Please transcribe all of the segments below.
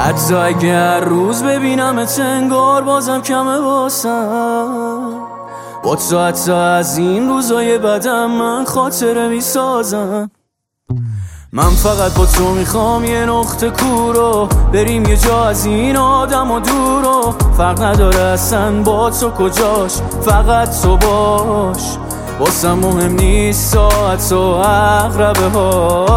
حتی اگر روز ببینمت انگار بازم کمه واسم. با تو حتی از این روزای بدم من خاطره میسازم. من فقط با تو میخوام یه نقطه کورو بریم یه جا از این آدم و دورو. فرق نداره اصلا با تو کجاش، فقط تو باش. واسم مهم نیست ساعت و عقربه ها.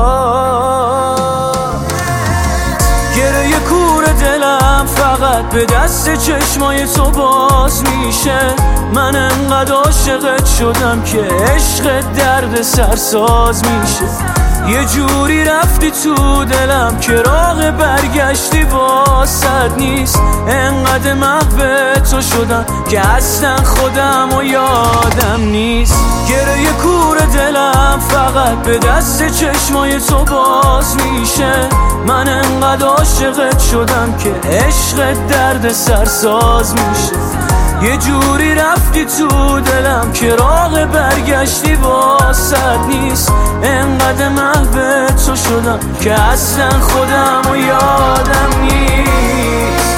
گره کور دلم فقط به دست چشمای تو باز میشه. من انقدر عاشقت شدم که عشق درد سرساز میشه. یه جوری رفتی تو دلم که راه برگشتی واسد نیست. انقدر محو تو شدم که اصلا خودم و یادم نیست. گره کور دلم فقط به دست چشمای تو باز میشه. من انقدر عاشقت شدم که عشق درد سرساز میشه. یه جوری رفتی تو دلم که راه برگشتی واسد نیست. انقدر محو تو شدم که اصلا خودم و یادم نیست.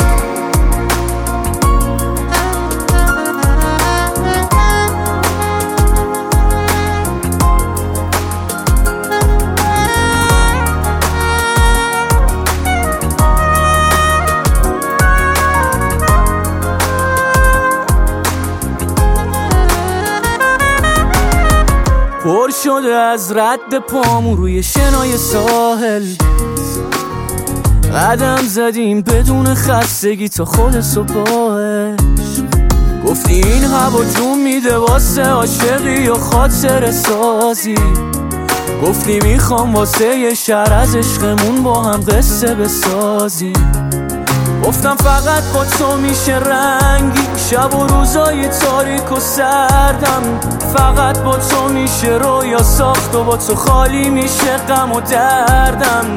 پر شده از رد پامو روی شنای ساحل. قدم زدیم بدون خستگی تا خود صبحش. گفتی این هوا جون میده واسه عاشقی و خاطر سازی. گفتی میخوام واسه یه شهر از عشقمون با هم قصه بسازیم. گفتم فقط با تو میشه رنگی شب و روزای تاریک و سردم. فقط با تو میشه رویا ساخت و با تو خالی میشه غم و دردم.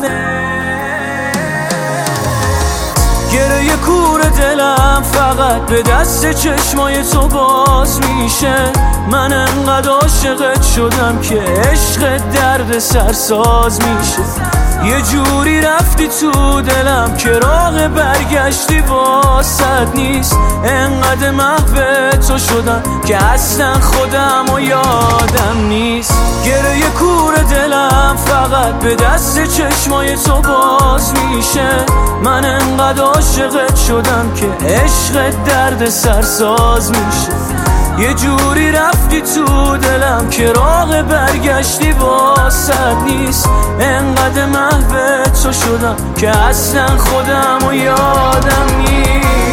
گره کور دلم فقط به دست چشمای تو باز میشه. من انقدر عاشقت شدم که عشق درد سرساز میشه. یه جوری رفتی تو دلم که راه برگشتی واسد نیست. انقدر محو تو شدم که اصلا خودم و یادم نیست. گره کور دلم فقط به دست چشمای تو باز میشه. من انقدر عاشقت شدم که عشق درد سرساز میشه. یه جوری رفتی تو دلم که راه برگشتی واسد نیست. انقدر محو تو شدم که اصلا خودم و یادم نیست.